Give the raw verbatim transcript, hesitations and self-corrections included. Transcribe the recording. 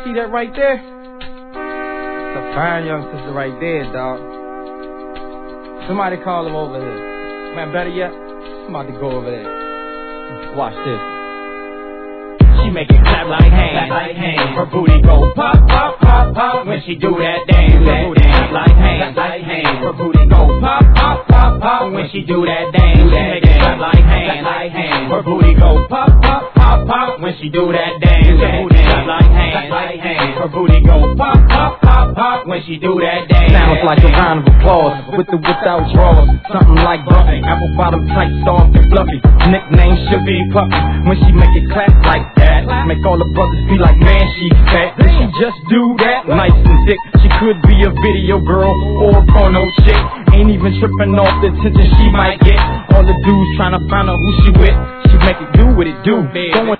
see that right there? It's a fine young sister right there, dog. Somebody call him over here. Man, better yet, I'm about to go over there. Watch this. She make it clap like hands, like hands. Her booty go pop, pop, pop, pop when she do that dance. Her booty clap like hands, like hands. Her booty go pop, pop, pop, pop when she do that dance. She make it clap like hands, like hands. Her booty go pop, pop, pop, pop when she do that dance. Her booty clap like hands, like hands. Her booty go pop, pop, pop, pop when she do that dance. Sounds like a round of applause with the without drawers. Something like Buffy, apple bottom tight, soft and fluffy. Nickname should be Puppy. When she make it clap like that, make all the brothers be like, man, she fat. Did she just do that? Nice and thick. She could be a video girl or a porno chick. Ain't even tripping off the attention she might get. All the dudes trying to find out who she with. She make it do what it do. Going